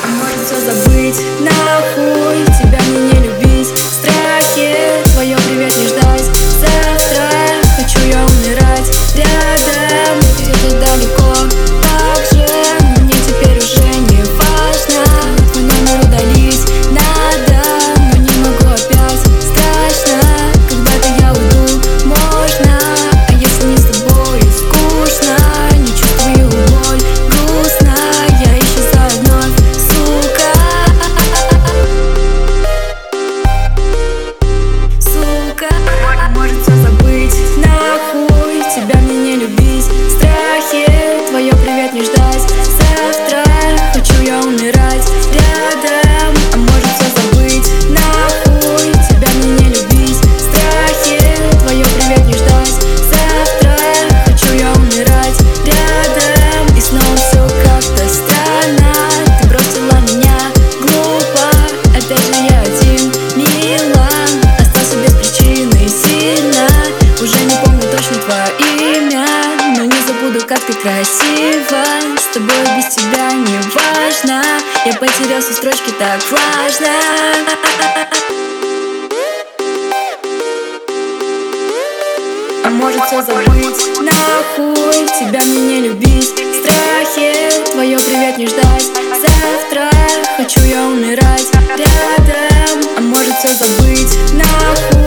Может все забыть, нахуй тебя мне не любить. В страхе твое привет не ждать. Завтра хочу я умирать рядом, где-то далеко. Так же мне теперь уже не важно. Твой номер удалить надо, но не могу опять. Страшно, когда-то я уйду, можно. А если не с тобой скучно, не чувствую боль, грустно, я исчезаю вновь, сука. Сука. Может все забыть, нахуй тебя мне не любить. В страхе твое привет не ждать. Завтра хочу я умирать рядом. А может все забыть, нахуй тебя мне не любить. В страхе твое привет не ждать. Завтра хочу я умирать рядом. И снова все как-то странно. Ты бросила меня глупо. Опять же я один, мило. Остался без причины сильно. Уже не помню точно твое имя, но не забуду, как ты красива. С тобой без тебя не важно. Я потерялся в строчке, так важно. А может все забыть, нахуй тебя мне не любить. В страхе твое привет не ждать. Завтра хочу я умирать рядом. А может все забыть, нахуй